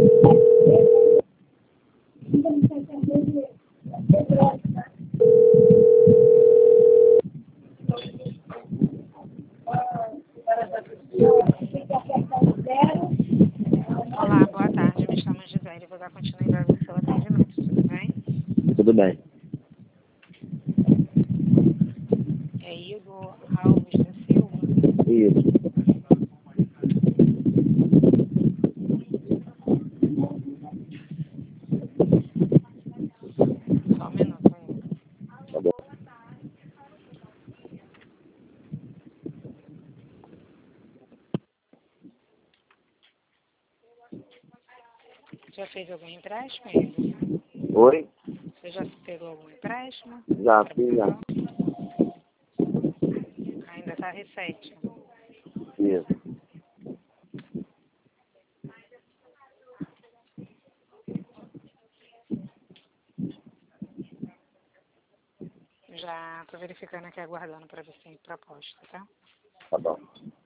Olá, boa tarde. Me chamo Gisele. Vou dar continuidade ao seu atendimento, tudo bem? Tudo bem. É Igor Alves da Silva? Isso. Só um minuto aí. Tá bom. Já fez algum empréstimo, Igor? Oi? Você já pegou algum empréstimo? Já fiz, já. Ainda está recente. Isso. Já estou verificando aqui, aguardando para ver se tem proposta, tá? Tá bom.